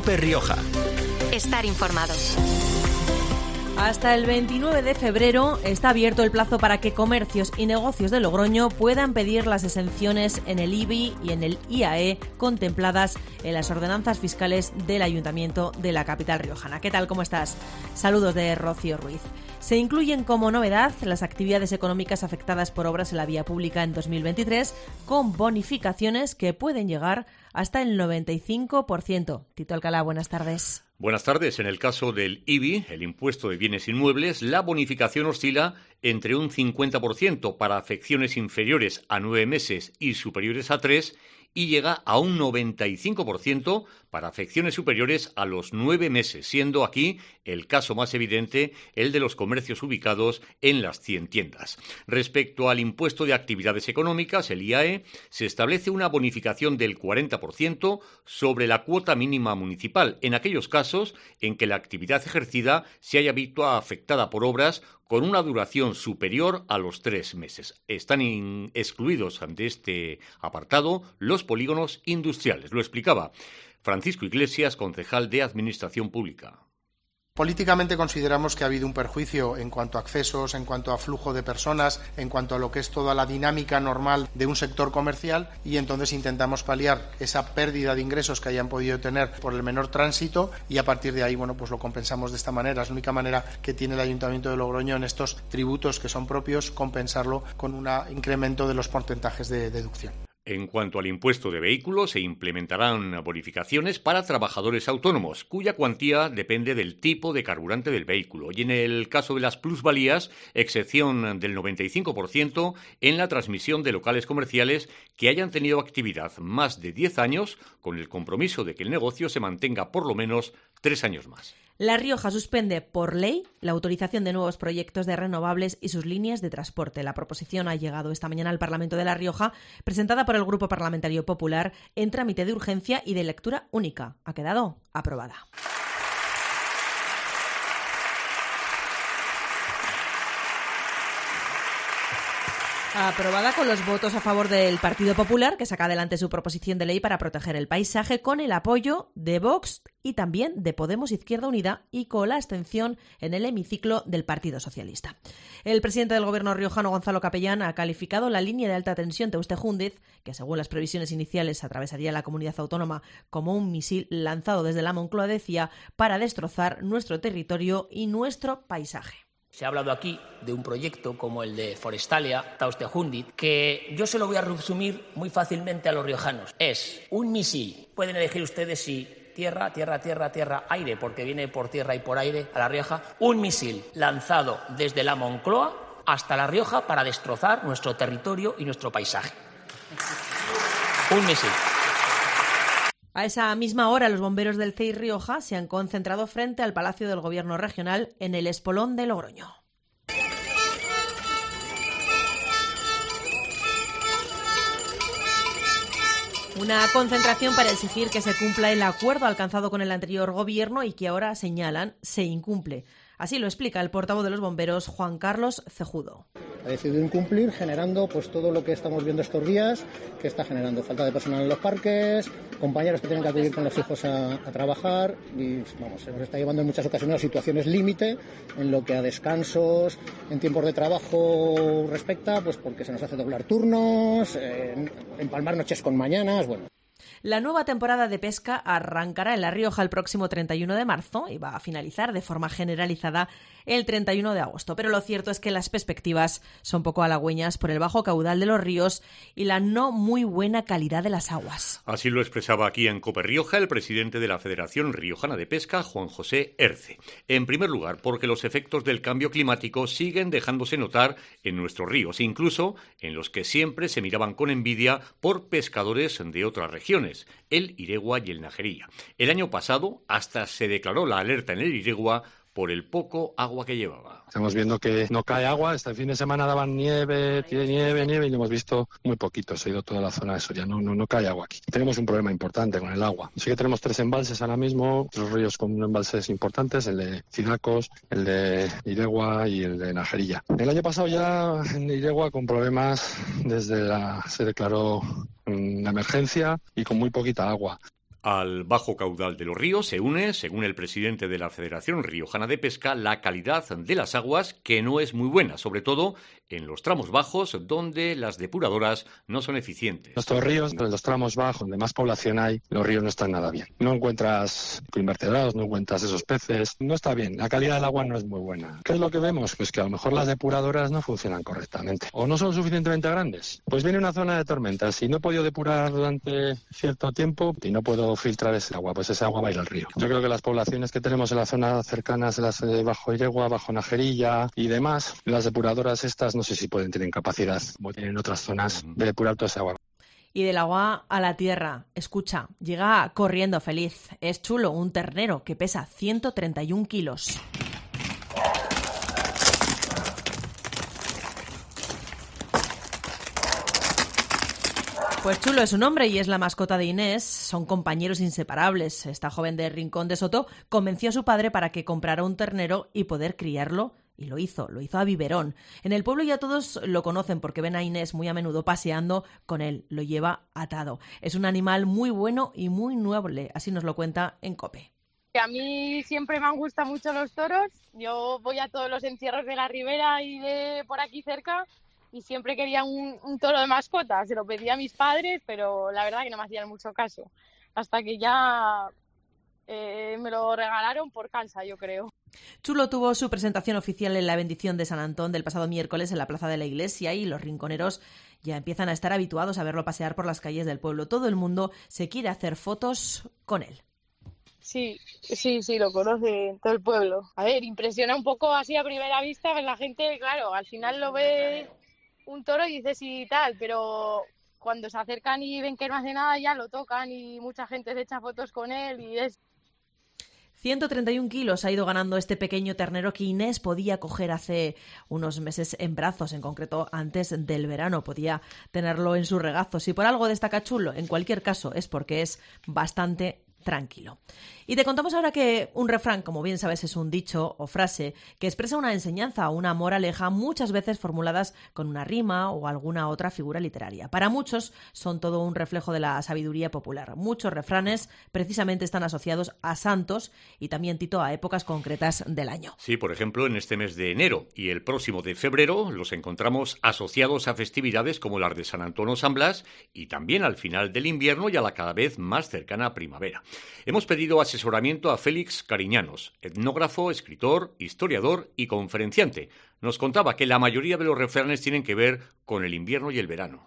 COPE Rioja. Estar informado. Hasta el 29 de febrero está abierto el plazo para que comercios y negocios de Logroño puedan pedir las exenciones en el IBI y en el IAE contempladas en las ordenanzas fiscales del Ayuntamiento de la capital riojana. ¿Qué tal? ¿Cómo estás? Saludos de Rocío Ruiz. Se incluyen como novedad las actividades económicas afectadas por obras en la vía pública en 2023 con bonificaciones que pueden llegar hasta el 95%. Tito Alcalá, buenas tardes. Buenas tardes. En el caso del IBI, el impuesto de bienes inmuebles, la bonificación oscila entre un 50% para afecciones inferiores a 9 meses y superiores a 3 y llega a un 95% para afecciones superiores a los 9 meses, siendo aquí el caso más evidente el de los comercios ubicados en las 100 tiendas. Respecto al impuesto de actividades económicas, el IAE, se establece una bonificación del 40% sobre la cuota mínima municipal, en aquellos casos en que la actividad ejercida se haya visto afectada por obras con una duración superior a los 3 meses. Están excluidos de este apartado los polígonos industriales. Lo explicaba Francisco Iglesias, concejal de Administración Pública. Políticamente consideramos que ha habido un perjuicio en cuanto a accesos, en cuanto a flujo de personas, en cuanto a lo que es toda la dinámica normal de un sector comercial y entonces intentamos paliar esa pérdida de ingresos que hayan podido tener por el menor tránsito y a partir de ahí, pues lo compensamos de esta manera. Es la única manera que tiene el Ayuntamiento de Logroño en estos tributos que son propios, compensarlo con un incremento de los porcentajes de deducción. En cuanto al impuesto de vehículos, se implementarán bonificaciones para trabajadores autónomos, cuya cuantía depende del tipo de carburante del vehículo. Y en el caso de las plusvalías, excepción del 95% en la transmisión de locales comerciales que hayan tenido actividad más de 10 años, con el compromiso de que el negocio se mantenga por lo menos 3 años más. La Rioja suspende por ley la autorización de nuevos proyectos de renovables y sus líneas de transporte. La proposición ha llegado esta mañana al Parlamento de La Rioja, presentada por el Grupo Parlamentario Popular en trámite de urgencia y de lectura única. Ha quedado aprobada. Aprobada con los votos a favor del Partido Popular, que saca adelante su proposición de ley para proteger el paisaje, con el apoyo de Vox y también de Podemos Izquierda Unida y con la abstención en el hemiciclo del Partido Socialista. El presidente del Gobierno riojano, Gonzalo Capellán, ha calificado la línea de alta tensión Teuste-Júndiz, que según las previsiones iniciales atravesaría la comunidad autónoma, como un misil lanzado desde la Moncloa, decía, para destrozar nuestro territorio y nuestro paisaje. Se ha hablado aquí de un proyecto como el de Forestalia, Teuste-Júndiz, que yo se lo voy a resumir muy fácilmente a los riojanos. Es un misil. Pueden elegir ustedes si tierra, aire, porque viene por tierra y por aire a La Rioja. Un misil lanzado desde la Moncloa hasta La Rioja para destrozar nuestro territorio y nuestro paisaje. Un misil. A esa misma hora, los bomberos del CEI Rioja se han concentrado frente al Palacio del Gobierno Regional en el Espolón de Logroño. Una concentración para exigir que se cumpla el acuerdo alcanzado con el anterior gobierno y que ahora señalan se incumple. Así lo explica el portavoz de los bomberos, Juan Carlos Cejudo. Ha decidido incumplir generando todo lo que estamos viendo estos días, que está generando falta de personal en los parques, compañeros que tienen que acudir con los hijos a trabajar y se nos está llevando en muchas ocasiones a situaciones límite en lo que a descansos, en tiempos de trabajo respecta, porque se nos hace doblar turnos, empalmar noches con mañanas, La nueva temporada de pesca arrancará en La Rioja el próximo 31 de marzo y va a finalizar de forma generalizada el 31 de agosto. Pero lo cierto es que las perspectivas son poco halagüeñas por el bajo caudal de los ríos y la no muy buena calidad de las aguas. Así lo expresaba aquí en COPE Rioja el presidente de la Federación Riojana de Pesca, Juan José Erce. En primer lugar, porque los efectos del cambio climático siguen dejándose notar en nuestros ríos, incluso en los que siempre se miraban con envidia por pescadores de otras regiones, el Iregua y el Najerilla. El año pasado hasta se declaró la alerta en el Iregua por el poco agua que llevaba. Estamos viendo que no cae agua. Este fin de semana daban nieve y lo hemos visto muy poquito. Se ha ido toda la zona de Soria. No cae agua aquí. Tenemos un problema importante con el agua. Sí que tenemos 3 embalses ahora mismo, 3 ríos con embalses importantes, el de Cidacos, el de Iregua y el de Najerilla. El año pasado ya en Iregua con problemas se declaró una emergencia y con muy poquita agua. Al bajo caudal de los ríos se une, según el presidente de la Federación Riojana de Pesca, la calidad de las aguas, que no es muy buena, sobre todo en los tramos bajos, donde las depuradoras no son eficientes. Nuestros ríos, en los tramos bajos, donde más población hay, los ríos no están nada bien. No encuentras invertebrados, no encuentras esos peces, no está bien. La calidad del agua no es muy buena. ¿Qué es lo que vemos? Pues que a lo mejor las depuradoras no funcionan correctamente o no son suficientemente grandes. Pues viene una zona de tormenta. Si no he podido depurar durante cierto tiempo y no puedo filtrar ese agua, pues ese agua va a ir al río. Yo creo que las poblaciones que tenemos en las zonas cercanas, las de Bajo Iregua, Bajo Najerilla y demás, las depuradoras estas no sé si pueden tener capacidad, como tienen otras zonas, de depurar toda esa agua. Y del agua a la tierra. Escucha, llega corriendo feliz. Es Chulo, un ternero que pesa 131 kilos. Pues Chulo es su nombre y es la mascota de Inés, son compañeros inseparables. Esta joven de Rincón de Soto convenció a su padre para que comprara un ternero y poder criarlo, y lo hizo a biberón. En el pueblo ya todos lo conocen porque ven a Inés muy a menudo paseando con él, lo lleva atado. Es un animal muy bueno y muy noble, así nos lo cuenta en COPE. A mí siempre me han gustado mucho los toros, yo voy a todos los encierros de la Ribera y de por aquí cerca, y siempre quería un toro de mascota. Se lo pedía a mis padres, pero la verdad que no me hacían mucho caso. Hasta que ya me lo regalaron por cansa, yo creo. Chulo tuvo su presentación oficial en la bendición de San Antón del pasado miércoles en la plaza de la iglesia y los rinconeros ya empiezan a estar habituados a verlo pasear por las calles del pueblo. Todo el mundo se quiere hacer fotos con él. Sí, lo conoce en todo el pueblo. A ver, impresiona un poco así a primera vista, pues la gente, claro, al final lo ve un toro y dice sí y tal, pero cuando se acercan y ven que no hace nada ya lo tocan y mucha gente se echa fotos con él y es... 131 kilos ha ido ganando este pequeño ternero que Inés podía coger hace unos meses en brazos, en concreto antes del verano, podía tenerlo en su regazo. Si por algo destaca Chulo, en cualquier caso es porque es bastante tranquilo. Y te contamos ahora que un refrán, como bien sabes, es un dicho o frase que expresa una enseñanza o una moraleja, muchas veces formuladas con una rima o alguna otra figura literaria. Para muchos son todo un reflejo de la sabiduría popular. Muchos refranes precisamente están asociados a santos y también, Tito, a épocas concretas del año. Sí, por ejemplo, en este mes de enero y el próximo de febrero los encontramos asociados a festividades como las de San Antón o San Blas y también al final del invierno y a la cada vez más cercana primavera. Hemos pedido asesoramiento a Félix Cariñanos, etnógrafo, escritor, historiador y conferenciante. Nos contaba que la mayoría de los refranes tienen que ver con el invierno y el verano.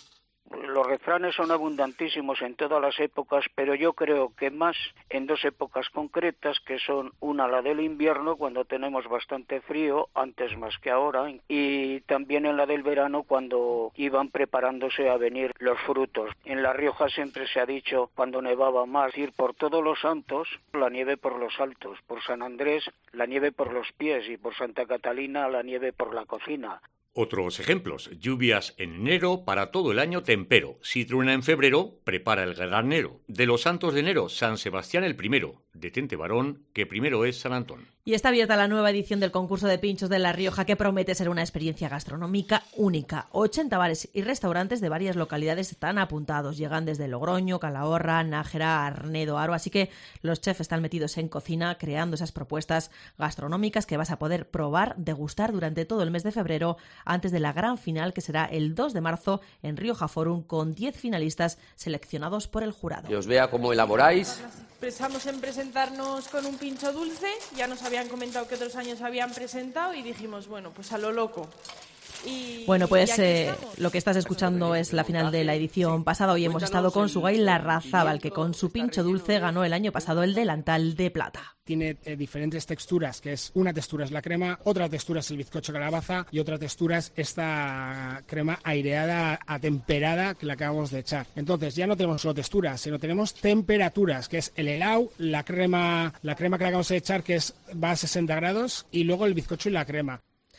Los refranes son abundantísimos en todas las épocas, pero yo creo que más en dos épocas concretas, que son una, la del invierno, cuando tenemos bastante frío, antes más que ahora, y también en la del verano, cuando iban preparándose a venir los frutos. En La Rioja siempre se ha dicho, cuando nevaba más, ir por todos los santos, la nieve por los altos, por San Andrés, la nieve por los pies, y por Santa Catalina, la nieve por la cocina. Otros ejemplos: lluvias en enero, para todo el año tempero. Si truena en febrero, prepara el granero. De los santos de enero, San Sebastián el primero. Detente varón, que primero es San Antón. Y está abierta la nueva edición del concurso de pinchos de La Rioja, que promete ser una experiencia gastronómica única. 80 bares y restaurantes de varias localidades están apuntados. Llegan desde Logroño, Calahorra, Nájera, Arnedo, Aro. Así que los chefs están metidos en cocina creando esas propuestas gastronómicas que vas a poder probar, degustar durante todo el mes de febrero, antes de la gran final que será el 2 de marzo en Rioja Forum, con 10 finalistas seleccionados por el jurado. Que os vea cómo elaboráis. Pensamos en presentarnos con un pincho dulce, ya nos habían comentado que otros años habían presentado y dijimos, bueno, pues a lo loco. Bueno, pues lo que estás escuchando es la final de la edición pasada. Hoy hemos estado con Sugay Larrazábal, que con su pincho dulce ganó el año pasado el delantal de plata. Tiene diferentes texturas, que es una textura es la crema, otra textura es el bizcocho calabaza y otra textura es esta crema aireada, atemperada, que la acabamos de echar. Entonces ya no tenemos solo texturas, sino tenemos temperaturas, que es el helado, la crema que le acabamos de echar, que va a 60 grados, y luego el bizcocho y la crema.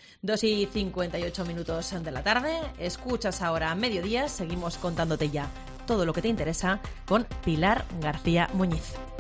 2:58 de la tarde, escuchas ahora a Mediodía, seguimos contándote ya todo lo que te interesa con Pilar García Muñiz.